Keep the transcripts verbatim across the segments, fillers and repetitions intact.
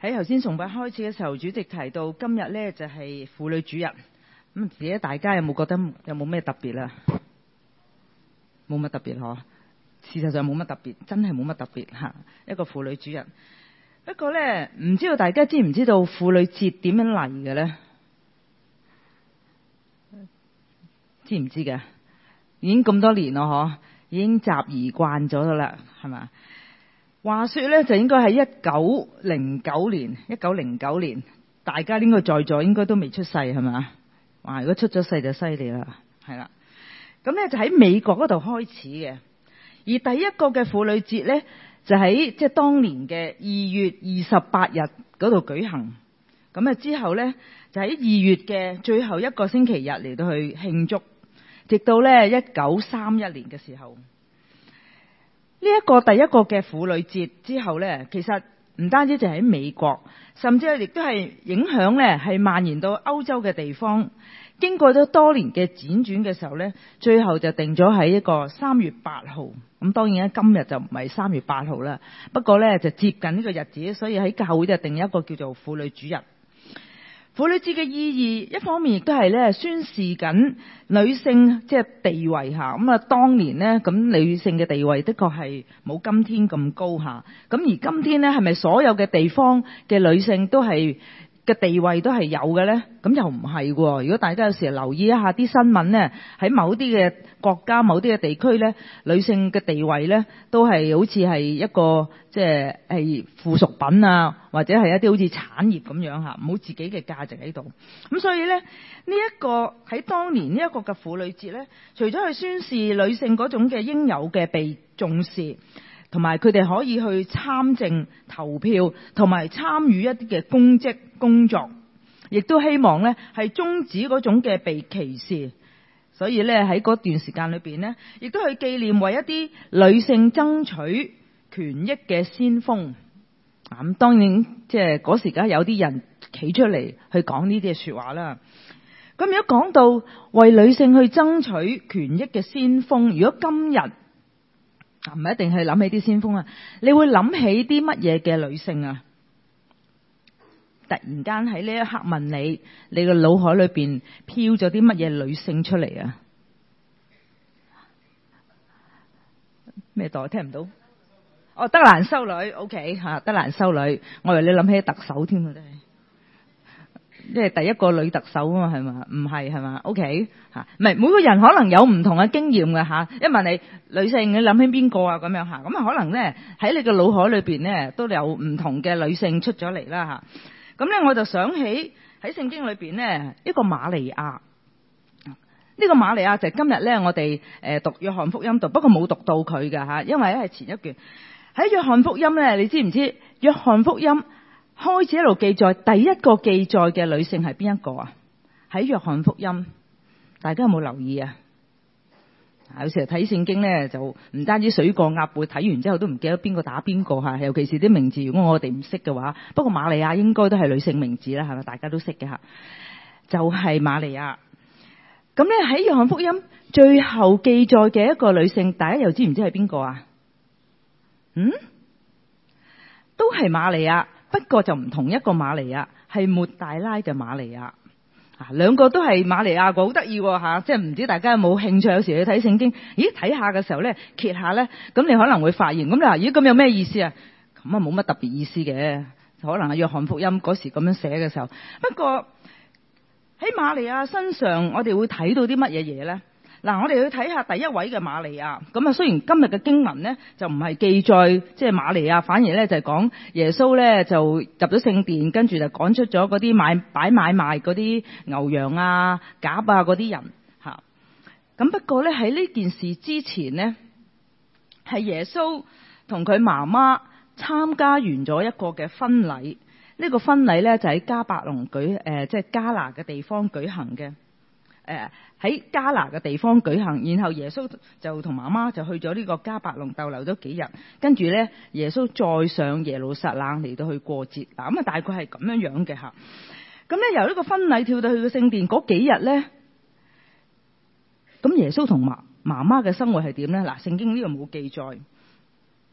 喺頭先崇拜開始嘅時候，主席提到今日呢就係婦女主日，咁自己大家有冇覺得有冇咩特別啊？冇乜特別嗬，事實上冇乜特別，真係冇乜特別吓，一個婦女主日。不過呢，唔知道大家知唔知道婦女節點樣嚟嘅呢？知唔知嘅？已經咁多年咯，嗬，已經習而慣咗啦，係嘛？話說咧，就應該喺一九零九年，一九零九年，大家應該在座應該都未出世，係嘛？哇！如果出咗世就犀利啦，係啦。咁咧就喺美國嗰度開始嘅，而第一個嘅婦女節咧就喺即係當年嘅二月二十八日嗰度舉行。咁啊之後咧就喺二月嘅最後一個星期日嚟到去慶祝，直到咧一九三一年嘅時候。呢一個第一個嘅婦女節之後呢，其實唔單止就喺美國，甚至亦都係影響呢係蔓延到歐洲嘅地方。經過咗多年嘅輾轉嘅時候呢，最後就定咗喺一個三月八號。咁當然咧，今日就唔係三月八號啦，不過呢，就接近呢個日子，所以喺教會就定一個叫做婦女主日。婦女節嘅意義，一方面亦都係咧宣示緊女性即係地位下咁啊。當年呢，咁女性嘅地位的確係冇今天咁高下。咁而今天呢，係咪所有嘅地方嘅女性都係嘅地位都係有嘅呢？咁又唔係喎。如果大家有時留意一下啲新聞呢，喺某啲嘅國家、某啲嘅地區呢，女性嘅地位呢都係好似係一個即係係附屬品啊，或者係一啲好似產業咁樣嚇，冇自己嘅價值喺度。咁所以呢，呢、這、一個喺當年呢一個嘅婦女節呢，除咗去宣示女性嗰種嘅應有嘅被重視，同埋佢哋可以去參政投票，同埋參與一啲嘅公職工作，亦都希望呢係終止嗰種嘅被歧視。所以呢，喺嗰段時間裏邊呢，亦都去紀念為一啲女性爭取權益嘅先鋒。咁當然即係嗰時間有啲人企出嚟去講呢啲嘅說話啦。咁如果講到為女性去爭取權益嘅先鋒，如果今日唔係一定係諗起啲先鋒啊，你會諗起啲乜嘢嘅女性啊？突然間喺呢一刻問你，你個腦海裏邊飄咗啲乜嘢女性出嚟啊？咩代聽唔到？哦，德蘭修女 ，OK 吓，德蘭修女，我以為你諗起特首添啊，真係。即係第一個女特首啊嘛，係嘛？唔係係嘛 ？OK 吓，唔係每個人可能有唔同嘅經驗嘅吓。一問你女性，你諗起邊個啊？咁樣吓，咁啊可能咧喺你嘅腦海裏邊咧都有唔同嘅女性出咗嚟啦吓。咁咧我就想起喺聖經裏邊咧一個瑪利亞。呢個瑪利亞就係今日咧我哋誒讀約翰福音讀，不過冇讀到佢嘅吓，因為咧係前一卷喺約翰福音咧，你知唔知約翰福音開始一路記載第一個記載嘅女性係邊一個啊？喺約翰福音，大家有冇留意啊？有時睇聖經咧，就唔單止水過鴨背，睇完之後都唔記得邊個打邊個吓，尤其是啲名字，如果我哋唔識嘅話，不過瑪利亞應該都係女性名字啦，係咪？大家都識嘅吓，就係瑪利亞。咁咧喺約翰福音最後記載嘅一個女性，大家又知唔知係邊個啊？嗯，都係瑪利亞。不過就唔同一個瑪利亞，係抹大拉嘅瑪利亞啊，兩個都係瑪利亞個，好得意吓，即係唔知大家有冇興趣？有時去睇聖經，咦睇下嘅時候咧，揭下咧，咁你可能會發現，咁你話咦咁有咩意思啊？咁啊冇乜特別意思嘅，可能係約翰福音嗰時咁樣寫嘅時候。不過喺瑪利亞身上，我哋會睇到啲乜嘢嘢咧？嗱，我哋去睇下第一位嘅瑪利亞。咁啊，雖然今日嘅經文呢就唔係記載即係瑪利亞，反而咧就係講耶穌咧就入咗聖殿，跟住就趕出咗嗰啲買擺買賣嗰啲牛羊啊、鴿啊嗰啲人吓。咁不過咧喺呢件事之前呢，係耶穌同佢媽媽參加完咗一個嘅婚禮。呢個婚禮咧就喺迦百農舉誒，即係迦拿嘅地方舉行嘅。誒喺迦拿嘅地方舉行，然後耶穌就同媽媽就去咗呢個迦百農逗留咗幾日，跟住咧耶穌再上耶路撒冷嚟到去過節。嗱咁啊，大概係咁樣樣嘅吓。咁咧由呢個婚禮跳到去個聖殿嗰幾日咧，咁耶穌同媽媽媽嘅生活係點咧？嗱，聖經呢個冇記載。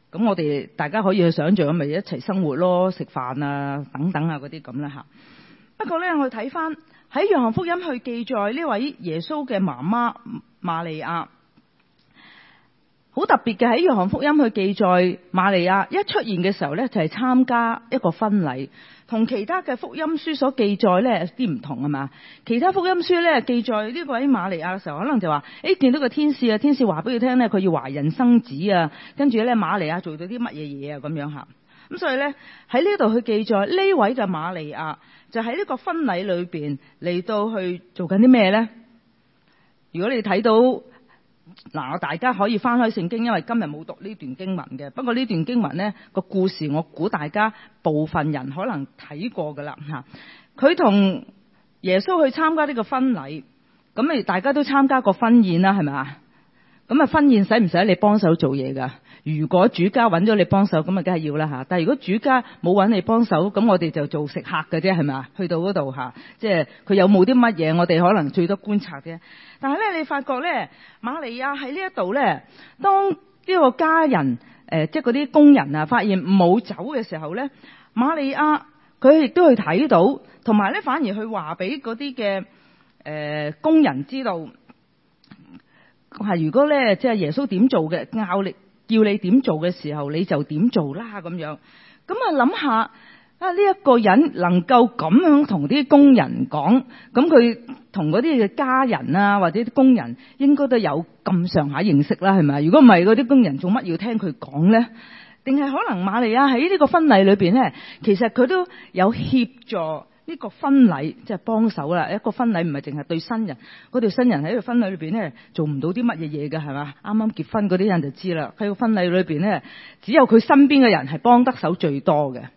咁我哋大家可以去想象，咪一齊生活咯，食飯啊等等啊嗰啲咁啦吓。不過咧，我哋睇翻喺約翰福音去記載呢位耶穌嘅媽媽瑪利亞，好特別嘅。喺約翰福音去記載瑪利亞一出現嘅時候咧，就係參加一個婚禮，同其他嘅福音書所記載咧啲唔同啊嘛。其他福音書咧記載呢位瑪利亞嘅時候，可能就話誒見到個天使啊，天使話俾佢聽咧，佢要懷孕生子啊，跟住咧瑪利亞做到啲乜嘢嘢啊咁樣吓。咁所以咧喺呢度去記載呢位嘅瑪利亞，就喺呢個婚禮裏邊嚟到去做緊啲咩咧？如果你睇到嗱，大家可以翻開聖經，因為今日冇讀呢段經文嘅。不過呢段經文呢個故事，我估大家部分人可能睇過噶啦吓。佢同耶穌去參加呢個婚禮，咁咪大家都參加過婚宴啦，係咪啊？咁啊婚宴使唔使你幫手做嘢噶？如果主家揾咗你幫手，咁啊梗係要啦吓。但係如果主家冇揾你幫手，咁我哋就做食客嘅啫，係咪啊？去到嗰度吓，即係佢有冇啲乜嘢，我哋可能最多觀察啫。但係咧，你發覺咧，瑪利亞喺呢一度咧，當呢個家人誒、呃，即係嗰啲工人啊，發現冇走嘅時候咧，瑪利亞佢亦都去睇到，同埋咧反而去話俾嗰啲嘅誒工人知道，係如果咧即係耶穌點做嘅，教你叫你點做嘅時候，你就點做啦咁樣。咁啊諗下啊，呢一個人能夠咁樣同啲工人講，咁佢同嗰啲嘅家人啊，或者啲工人應該都有咁上下認識啦，係咪？如果唔係，嗰啲工人做乜要聽佢講咧？定係可能瑪利亞喺呢個婚禮裏邊咧，其實佢都有協助呢個婚禮，即係幫手啦。一個婚禮唔係淨係對新人，嗰對新人喺個婚禮裏邊咧做唔到啲乜嘢嘢嘅，係嘛？啱啱結婚嗰啲人就知啦。喺個婚禮裏邊咧，只有佢身邊嘅人係幫得手最多嘅。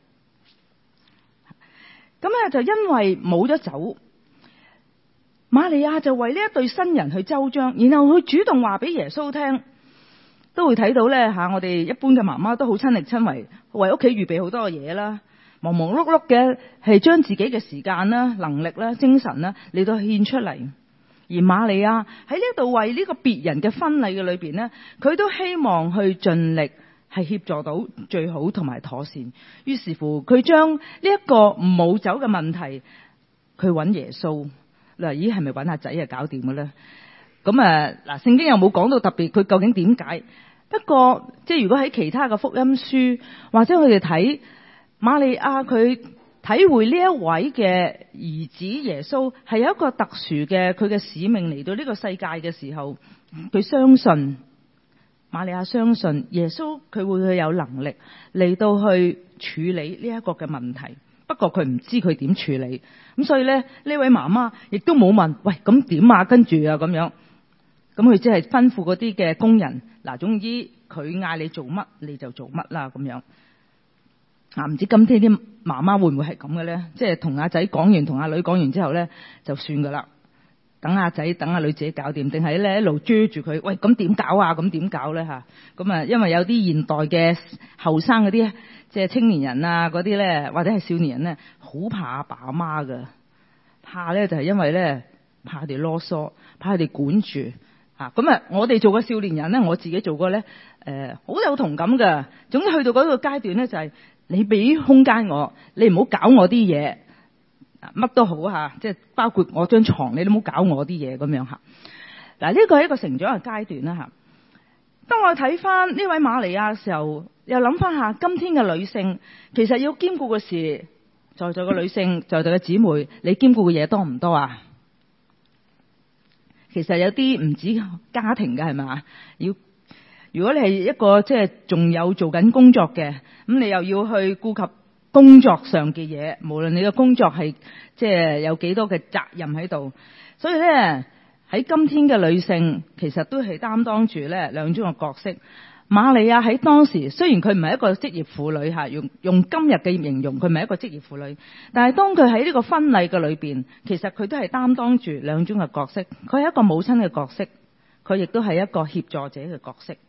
咁咧就因為冇咗酒，瑪利亞就為呢一對新人去周章，然後佢主動話俾耶穌聽，都會睇到咧吓，我哋一般嘅媽媽都好親力親為，為屋企預備好多嘅嘢啦，忙忙碌碌嘅係將自己嘅時間啦、能力啦、精神啦嚟到獻出嚟。而瑪利亞喺呢度為呢個別人嘅婚禮嘅裏邊呢，佢都希望去盡力係協助到最好同埋妥善。於是乎，佢將呢一個冇走嘅問題，佢揾耶穌。你話咦，係咪揾阿仔啊搞掂嘅咧？咁啊嗱，聖經又冇講到特別佢究竟點解。不過即係如果喺其他嘅福音書或者佢哋睇瑪利亞，佢體會呢一位嘅兒子耶穌係有一個特殊嘅佢嘅使命嚟到呢個世界嘅時候，佢相信瑪利亞相信耶穌佢會去有能力嚟到去處理呢一個嘅問題。不過佢唔知佢點處理，咁所以咧呢位媽媽亦都冇問，喂咁點啊？跟住啊咁樣，咁佢只係吩咐嗰啲嘅工人，嗱，總之佢嗌你做乜你就做乜啦咁樣。啊，唔知今天啲媽媽會唔會係咁嘅咧？即係同阿仔講完，同阿女講完之後咧就算噶啦，等阿仔等阿女自己搞掂，定係咧一路追住佢，喂咁點搞啊？咁點搞咧吓？咁啊，因為有啲現代嘅後生嗰啲。即係青年人啊，嗰啲咧，或者係少年人咧，好怕阿爸阿媽噶，怕咧就係因為咧怕佢哋囉嗦，怕佢哋管住吓。咁啊，我哋做個少年人咧，我自己做過咧，誒、呃，好有同感噶。總之去到嗰個階段咧，就係、是、你俾空間我，你唔好搞我啲嘢，乜都好吓，即係包括我張床，你都唔好搞我啲嘢咁樣吓。嗱，呢個係一個成長嘅階段啦吓。當我睇翻呢位瑪利亞嘅時候，又諗翻下今天嘅女性，其實要兼顧嘅事，在座嘅女性，在座嘅姊妹，你兼顧嘅嘢多唔多啊？其實有啲唔止家庭嘅係咪？要如果你係一個即係仲有做緊工作嘅，咁你又要去顧及工作上嘅嘢，無論你嘅工作係即係有幾多嘅責任喺度，所以咧。喺今天嘅女性，其實都係擔當住咧兩種嘅角色。瑪利亞喺當時，雖然佢唔係一個職業婦女吓，用用今日嘅形容，佢唔係一個職業婦女，但係當佢喺呢個婚禮嘅裏邊，其實佢都係擔當住兩種嘅角色。佢係一個母親嘅角色，佢亦都係一個協助者嘅角色。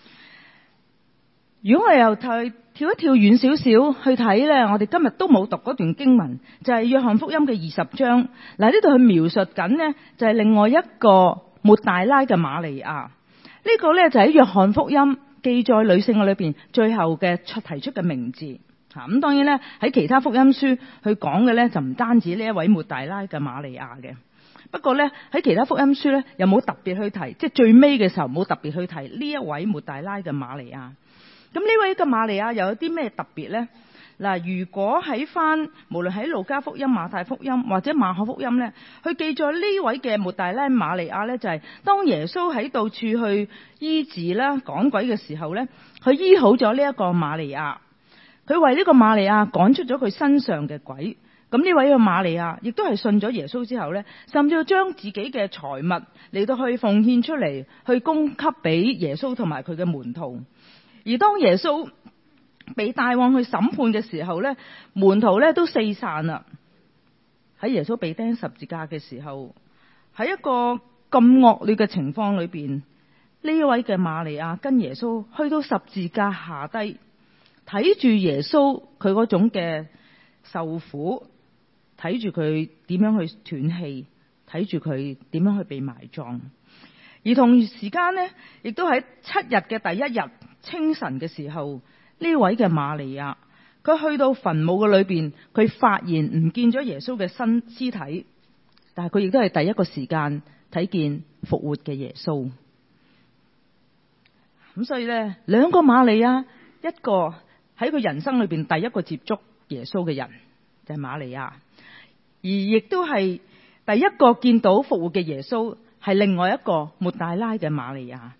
如果我哋又退跳一跳遠少少去睇咧，我哋今日都冇讀嗰段經文，就係約翰福音嘅二十章。嗱，呢度佢描述緊呢，就係另外一個抹大拉嘅瑪利亞。呢個咧就喺約翰福音記載女性嘅裏邊最後嘅出提出嘅名字吓。咁當然咧喺其他福音書去講嘅咧就唔單止呢一位抹大拉嘅瑪利亞嘅。不過咧喺其他福音書咧又冇特別去提，即係最尾嘅時候冇特別去提呢一位抹大拉嘅瑪利亞。咁呢位嘅瑪利亞又有啲咩特別咧？嗱，如果喺翻無論喺路加福音、馬太福音或者馬可福音咧，佢記載呢位嘅抹大拉瑪利亞咧，就係當耶穌喺到處去醫治啦、趕鬼嘅時候咧，佢醫好咗呢一個瑪利亞，佢為呢個瑪利亞趕出咗佢身上嘅鬼。咁呢位嘅瑪利亞亦都係信咗耶穌之後咧，甚至要將自己嘅財物嚟到去奉獻出嚟，去供給俾耶穌同埋佢嘅門徒。而當耶穌被帶往去審判嘅時候咧，門徒咧都四散啦。喺耶穌被釘十字架嘅時候，喺一個咁惡劣嘅情況裏邊，呢一位嘅瑪利亞跟耶穌去到十字架下低，睇住耶穌佢嗰種嘅受苦，睇住佢點樣去斷氣，睇住佢點樣去被埋葬。而同時間呢，亦都喺七日嘅第一日清晨嘅時候，呢位嘅瑪利亞，佢去到墳墓嘅裏邊，佢發現唔見咗耶穌嘅身屍體，但係佢亦都係第一個時間睇見復活嘅耶穌。咁所以呢，兩個瑪利亞，一個喺佢人生裏邊第一個接觸耶穌嘅人就係瑪利亞，而亦都係第一個見到復活嘅耶穌係另外一個抹大拉嘅瑪利亞。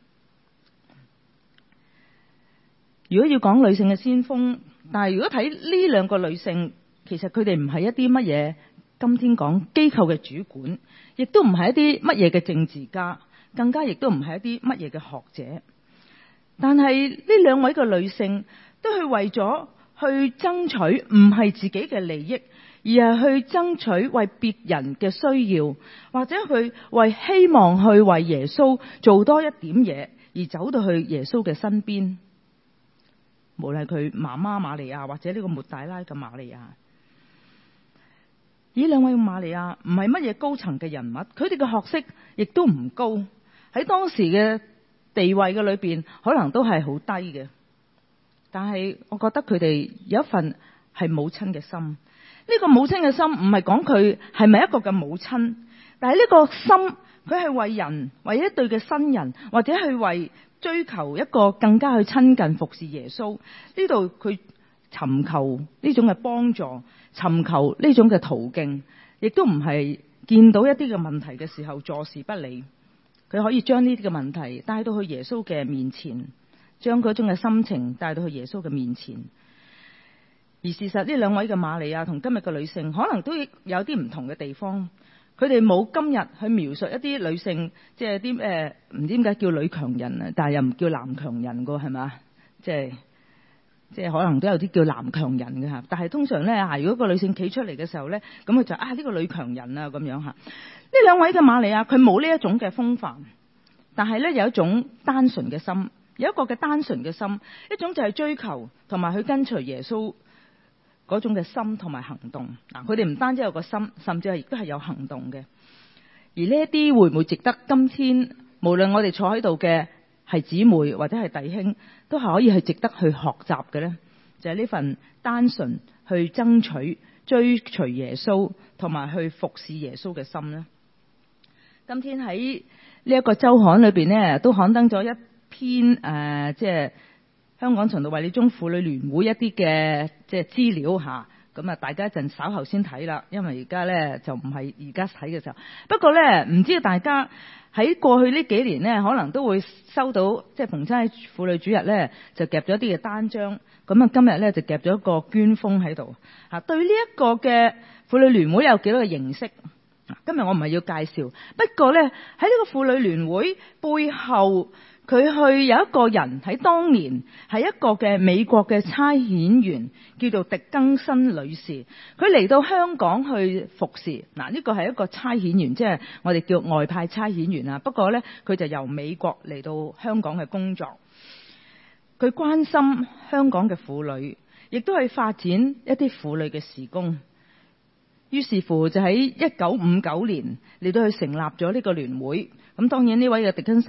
如果要講女性嘅先鋒，但係如果睇呢兩個女性，其實佢哋唔係一啲乜嘢今天講機構嘅主管，亦都唔係一啲乜嘢嘅政治家，更加亦都唔係一啲乜嘢嘅學者。但係呢兩位嘅女性都係為咗去爭取唔係自己嘅利益，而係去爭取為別人嘅需要，或者去為希望去為耶穌做多一點嘢，而走到去耶穌嘅身邊。無論佢媽媽瑪利亞或者呢個抹大拉嘅瑪利亞，呢兩位瑪利亞唔係乜嘢高層嘅人物，佢哋嘅學識亦都唔高，喺當時嘅地位嘅裏邊可能都係好低嘅。但係我覺得佢哋有一份係母親嘅心。呢個母親嘅心唔係講佢係咪一個嘅母親，但係呢個心佢係為人，為一對嘅新人，或者係為追求一個更加去親近服侍耶穌。呢度佢尋求呢種嘅幫助，尋求呢種嘅途徑，亦都唔係見到一啲嘅問題嘅時候坐視不理。佢可以將呢啲嘅問題帶到去耶穌嘅面前，將嗰種嘅心情帶到去耶穌嘅面前。而事實呢兩位嘅瑪利亞同今日嘅女性可能都有啲唔同嘅地方。佢哋冇今日去描述一啲女性，即係啲誒唔知點解叫女強人啊，但係又唔叫男強人噶，係咪？即係即係可能都有啲叫男強人嘅吓。但係通常咧吓，如果個女性企出嚟嘅時候咧，咁佢就啊呢個女強人啊咁樣吓。呢兩位嘅瑪利亞，佢冇呢一種嘅風範，但係咧有一種單純嘅心，有一個嘅單純嘅心，一種就係追求同埋去跟隨耶穌嗰種嘅心同埋行動。嗱，佢哋唔單止有個心，甚至係亦都係有行動嘅。而呢一啲會唔會值得今天無論我哋坐喺度嘅係姊妹或者係弟兄，都係可以係值得去學習嘅呢？就係呢份單純去爭取追隨耶穌同埋去服侍耶穌嘅心呢。今天喺呢一個周刊裏邊呢，都刊登咗一篇誒、呃，即係香港循道衛理中婦女聯會一啲嘅即係資料吓。咁啊，大家一陣稍後先睇啦，因為而家咧就唔係而家睇嘅時候。不過咧，唔知道大家喺過去呢幾年咧，可能都會收到即係逢親婦女主日咧，就夾咗啲嘅單張。咁啊，今日咧就夾咗一個捐封喺度吓。對呢一個嘅婦女聯會有幾多個形式？今日我唔係要介紹，不過咧喺呢個婦女聯會背後，佢去有一個人喺當年係一個嘅美國嘅差遣員，叫做狄更新女士。佢嚟到香港去服侍，嗱，呢個係一個差遣員，即係我哋叫外派差遣員啊。不過咧，佢就由美國嚟到香港嘅工作，佢關心香港嘅婦女，亦都係發展一啲婦女嘅事工。於是乎就喺一九五九年嚟到去成立咗呢個聯會。咁當然呢位嘅狄更新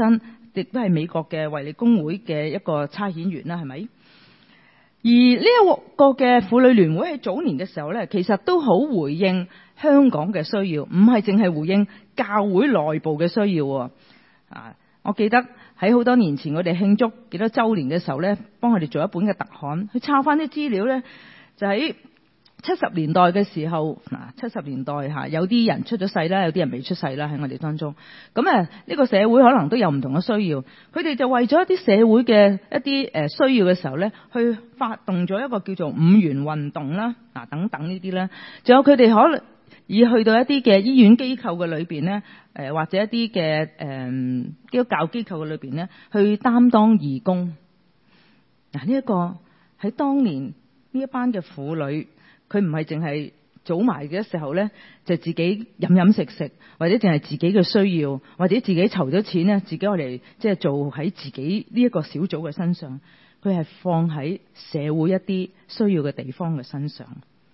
亦都係美國嘅衛理公會嘅一個差遣員啦，係咪？而呢一個嘅婦女聯會喺早年嘅時候呢，其實都好回應香港嘅需要，唔係淨係回應教會內部嘅需要啊！我記得喺好多年前，我哋慶祝幾多週年嘅時候呢，幫佢哋做一本嘅特刊，去抄翻啲資料呢，就喺七十年代嘅時候，嗱，七十年代嚇有啲人出咗世啦，有啲人未出世啦，喺我哋當中。咁啊，呢個社會可能都有唔同嘅需要，佢哋就為咗一啲社會嘅一啲誒需要嘅時候咧，去發動咗一個叫做五元運動啦，嗱等等呢啲咧，仲有佢哋可能以去到一啲嘅醫院機構嘅裏邊咧，誒或者一啲嘅誒基督教機構嘅裏邊咧，去擔當義工。嗱，呢一個喺當年呢一班嘅婦女。佢唔係淨係早埋嘅時候呢，就自己飲飲食食，或者淨係自己嘅需要，或者自己籌咗錢呢，自己我哋即係做喺自己呢一個小組嘅身上。佢係放喺社會一啲需要嘅地方嘅身上。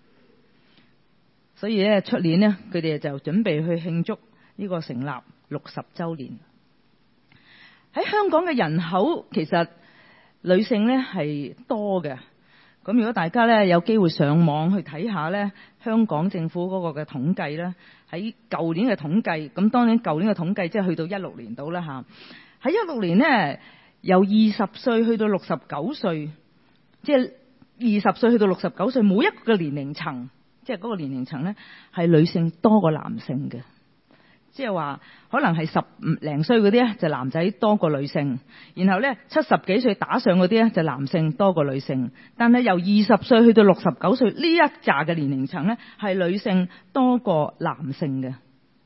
所以咧，出年呢，佢哋就準備去慶祝呢個成立六十週年。喺香港嘅人口其實女性呢係多嘅。咁如果大家咧有機會上網去睇下咧，香港政府嗰個嘅統計咧，喺舊年嘅統計，咁當然舊年嘅統計即係去到一六年度啦嚇。喺一六年呢，由二十歲去到六十九歲，即係二十歲去到六十九歲，每一個嘅年齡層，即係嗰個年齡層咧，係女性多過男性嘅。即係話可能係十零歲嗰啲咧就男仔多過女性，然後咧七十幾歲打上嗰啲咧就男性多過女性，但係由二十歲去到六十九歲呢一紮嘅年齡層咧係女性多過男性嘅。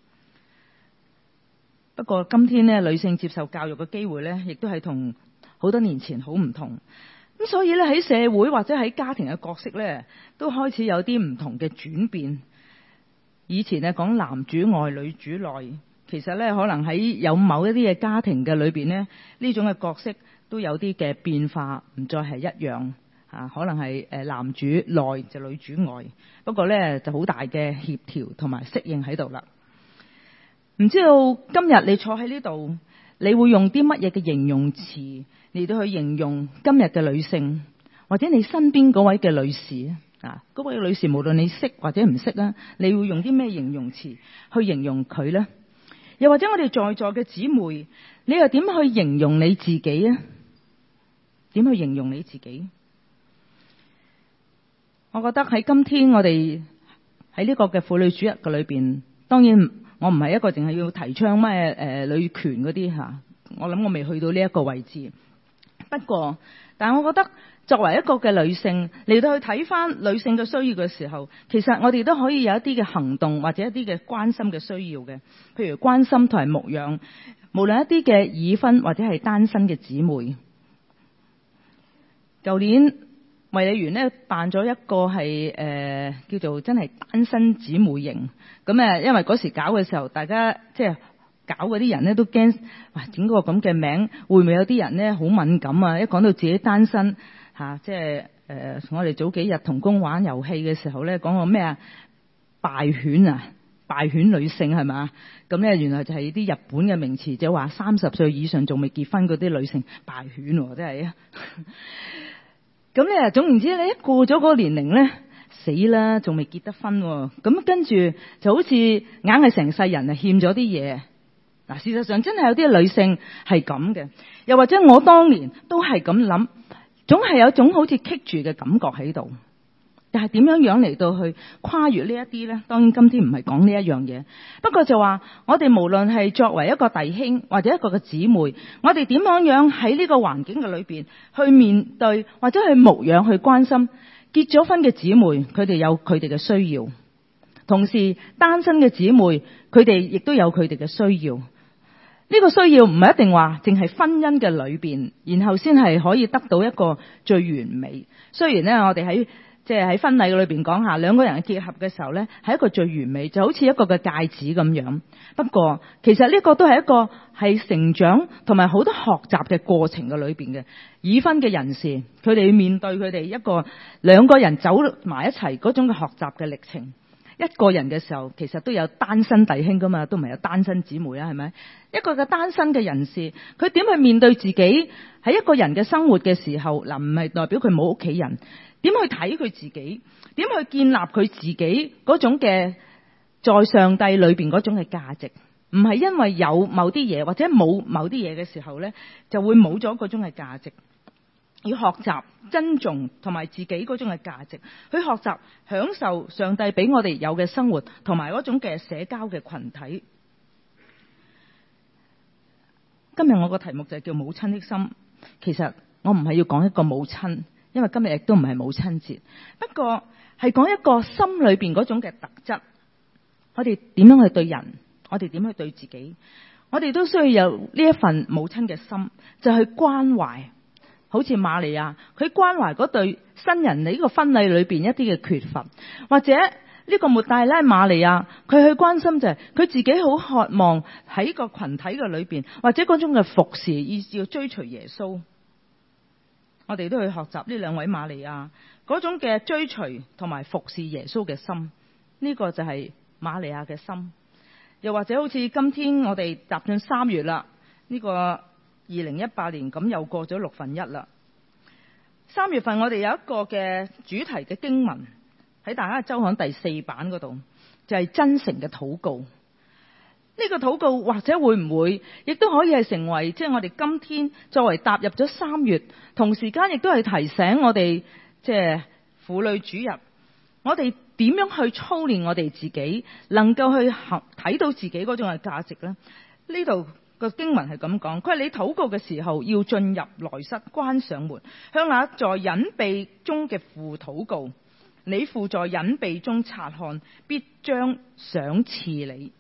不過今天咧女性接受教育嘅機會咧，亦都係同好多年前好唔同。咁所以咧喺社會或者喺家庭嘅角色咧，都開始有啲唔同嘅轉變。以前咧講男主外女主內，其實咧可能喺有某一啲嘅家庭嘅裏邊呢，呢種嘅角色都有啲嘅變化，唔再係一樣啊。可能係誒男主內就女主外，不過咧就好大嘅協調同埋適應喺度啦。唔知道今日你坐喺呢度，你會用啲乜嘢嘅形容詞嚟到去形容今日嘅女性，或者你身邊嗰位嘅女士？啊，嗰位女士無論你識或者唔識啊，你會用啲咩形容詞去形容佢呢？又或者我哋在座嘅姊妹，你又點去形容你自己啊？點去形容你自己？我覺得喺今天我哋喺呢個嘅婦女主日嘅裏邊，當然我唔係一個淨係要提倡咩誒、呃、女權嗰啲吓，我諗我未去到呢一個位置。不過，但係我覺得作為一個嘅女性嚟到去睇翻女性嘅需要嘅時候，其實我哋都可以有一啲嘅行動或者一啲嘅關心嘅需要嘅，譬如關心同埋牧養，無論一啲嘅已婚或者係單身嘅姊妹。舊年衛理員呢辦咗一個係誒、呃、叫做真係單身姊妹營，咁誒因為嗰時搞嘅時候，大家即係。搞嗰啲人咧都驚，哇！整個咁嘅名，會唔會有啲人咧好敏感啊？一講到自己單身嚇、啊，即係誒、呃，我哋早幾日同工玩遊戲嘅時候咧，講個咩啊？敗犬啊，敗犬女性係嘛？咁咧原來就係啲日本嘅名詞，就話三十歲以上仲未結婚嗰啲女性敗犬喎，真係啊！咁咧總言之咧，一過咗嗰個年齡咧，死啦，仲未結得婚喎，咁跟住就好似硬係成世人啊欠咗啲嘢。嗱，事實上真係有啲女性係咁嘅，又或者我當年都係咁諗，總係有種好似棘住嘅感覺喺度。但係點樣樣嚟到去跨越呢一啲呢？當然今天唔係講呢一樣嘢，不過就話我哋無論係作為一個弟兄或者一個嘅姊妹，我哋點樣樣喺呢個環境嘅裏邊去面對或者去牧養去關心結咗婚嘅姊妹，佢哋有佢哋嘅需要，同時單身嘅姊妹佢哋亦都有佢哋嘅需要。呢個需要唔係一定話淨係婚姻嘅裏邊，然後先係可以得到一個最完美。雖然呢，我哋喺即係喺婚禮裏邊講下兩個人嘅結合嘅時候呢，係一個最完美，就好似一個嘅戒指咁樣。不過其實呢個都係一個係成長同埋好多學習嘅過程嘅裏邊嘅。已婚嘅人士，佢哋面對佢哋一個兩個人走埋一齊嗰種嘅學習嘅歷程。 一個人嘅時候，其實都有單身弟兄噶嘛，都唔係有單身姊妹啊，係咪？一個嘅單身嘅人士，佢點去面對自己喺一個人嘅生活嘅時候？嗱，唔係代表佢冇屋企人，點去睇佢自己？點去建立佢自己嗰種嘅在上帝裏邊嗰種嘅價值？唔係因為有某啲嘢或者冇某啲嘢嘅時候呢，就會冇咗嗰種嘅價值。要學習珍重同埋自己嗰種嘅價值，去學習享受上帝俾我哋有嘅生活，同埋嗰種嘅社交嘅群體。今日我個題目就係叫母親的心。其實我唔係要講一個母親，因為今日亦都唔係母親節，不過係講一個心裏邊嗰種嘅特質。我哋點樣去對人，我哋點去對自己，我哋都需要有呢一份母親嘅心，就去關懷。好似瑪利亞，佢關懷嗰對新人喺呢個婚禮裏邊一啲嘅缺乏，或者呢個抹大拉瑪利亞，佢去關心就係佢自己好渴望喺個群體嘅裏邊，或者嗰種嘅服侍，以至要追隨耶穌。我哋都去學習呢兩位瑪利亞嗰種嘅追隨同埋服侍耶穌嘅心，呢個就係瑪利亞嘅心。又或者好似今天我哋踏進三月啦，呢個二零一八年咁又過咗六分一啦。三月份我哋有一個嘅主題嘅經文喺大家周刊第四版嗰度，就係真誠嘅禱告。呢個禱告或者會唔會亦都可以係成為即係我哋今天作為踏入咗三月，同時間亦都係提醒我哋即係婦女主日，我哋點樣去操練我哋自己，能夠去行睇到自己嗰種嘅價值呢？呢度個經文係咁講，佢話你禱告嘅時候要進入內室，關上門，向那在隱秘中嘅父禱告。你父在隱秘中察看，必將賞賜你。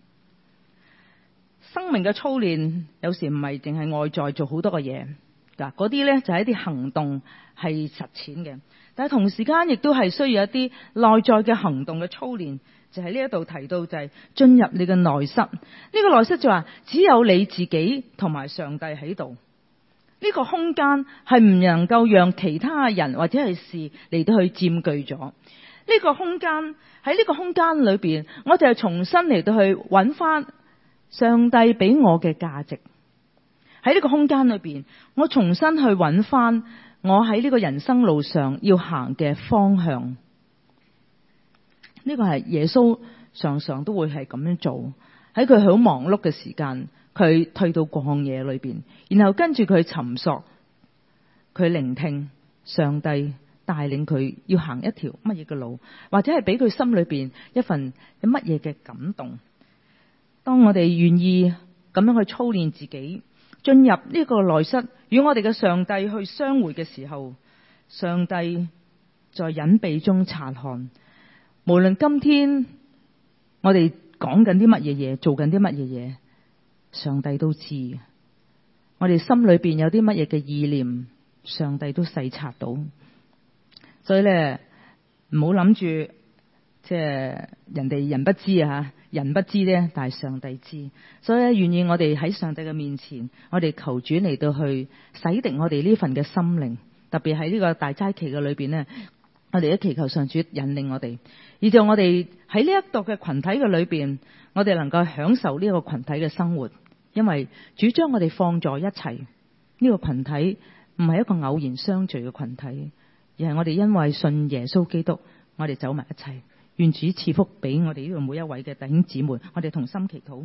生命嘅操練有時唔係淨係外在做好多嘅嘢，嗱，嗰啲呢就係一啲行動係實踐嘅，但係同時間亦都係需要一啲內在嘅行動嘅操練。就喺呢一度提到就係進入你嘅內室，呢個內室就話只有你自己同埋上帝喺度，呢個空間係唔能夠讓其他人或者係事嚟到去佔據咗。呢個空間喺呢個空間裏邊，我就係重新嚟到去揾翻上帝俾我嘅價值。喺呢個空間裏邊，我重新去揾翻我喺呢個人生路上要行嘅方向。呢個係耶穌常常都會係咁樣做，喺佢好忙碌嘅時間，佢退到曠野裏邊，然後跟住佢尋索，佢聆聽上帝帶領佢要行一條乜嘢嘅路，或者係俾佢心裏邊一份有乜嘢嘅感動。當我哋願意咁樣去操練自己，進入呢個內室，與我哋嘅上帝去相會嘅時候，上帝在隱秘中察看。無論今天我哋講緊啲乜嘢嘢，做緊啲乜嘢嘢，上帝都知。我哋心裏邊有啲乜嘢嘅意念，上帝都細察到。所以咧，唔好諗住即係人哋人不知啊，人不知咧，但係上帝知。所以咧，願意我哋喺上帝嘅面前，我哋求主嚟到去洗滌我哋呢份嘅心靈，特別喺呢個大齋期嘅裏邊咧。我哋一祈求上主引領我哋，以至我哋喺呢一度嘅群體嘅裏邊，我哋能夠享受呢個群體嘅生活。因為主將我哋放在一齊，呢個群體唔係一個偶然相聚嘅群體，而係我哋因為信耶穌基督，我哋走埋一齊。願主賜福俾我哋呢度每一位嘅弟兄姊妹，我哋同心祈禱。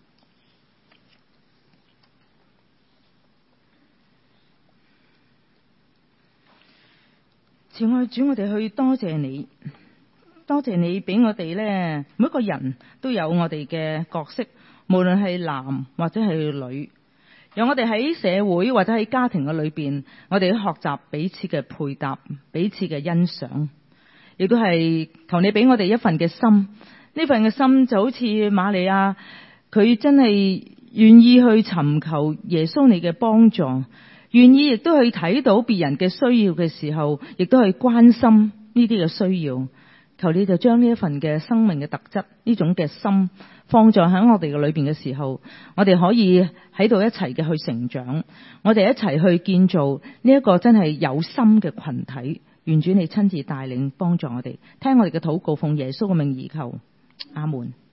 慈愛主，我哋去多謝你，多謝你俾我哋呢，每一個人都有我哋嘅角色，無論係男或者係女，讓我哋喺社會或者喺家庭嘅裏邊，我哋學習彼此嘅配搭，彼此嘅欣賞，亦都係求你俾我哋一份嘅心，呢份嘅心就好似瑪利亞，佢真係願意去尋求耶穌你嘅幫助。願意亦都去睇到別人嘅需要嘅時候，亦都去關心呢啲嘅需要。求你就將呢一份嘅生命嘅特質，呢種嘅心放在喺我哋嘅裏邊嘅時候，我哋可以喺度一齊嘅去成長，我哋一齊去建造呢一個真係有心嘅群體。 願主你親自帶領幫助我哋，聽我哋嘅禱告，奉耶穌嘅名而求，阿門。